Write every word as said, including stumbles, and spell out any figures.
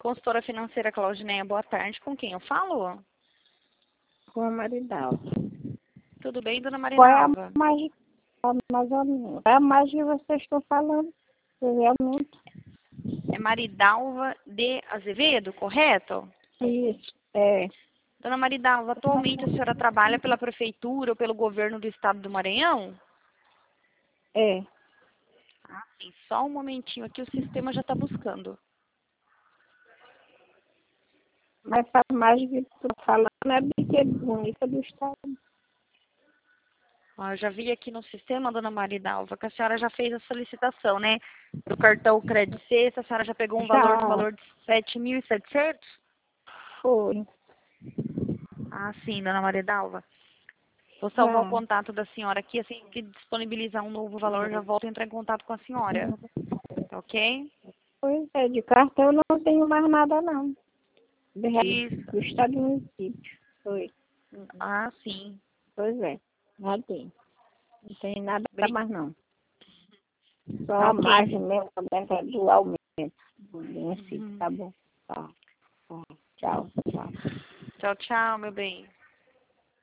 Consultora financeira Claudineia, boa tarde. Com quem eu falo? Com a Maridalva. Tudo bem, dona Qual é a Maridalva? mais, mais ou menos? Qual é a mais que vocês estão falando? Realmente? É Maridalva de Azevedo, correto? Isso, é. Dona Maridalva, atualmente a senhora trabalha pela prefeitura ou pelo governo do estado do Maranhão? É. Ah, sim. Só um momentinho aqui, o sistema já está buscando. Mas a mais que estou falando é brinquedo única do estado. Ó, eu já vi aqui no sistema, dona Maridalva, que a senhora já fez a solicitação, né? Do cartão Credit Sexta, a senhora já pegou um valor no Já valor de sete mil e setecentos? foi. Ah, sim, dona Maridalva. Vou salvar o Já. contato da senhora aqui, assim que disponibilizar um novo valor, já volto a entrar em contato com a senhora. Tá ok? Pois é, de cartão eu não tenho mais nada não. Do Isso. do estado do município. Foi. Ah, sim. Pois é, já tem. Não tem nada Bri- mais não. Só Tá a ok. margem mesmo também é do aumento. Do município, Uhum. tá bom. Tá. Tá. Tchau, tchau. Tchau, tchau, meu bem.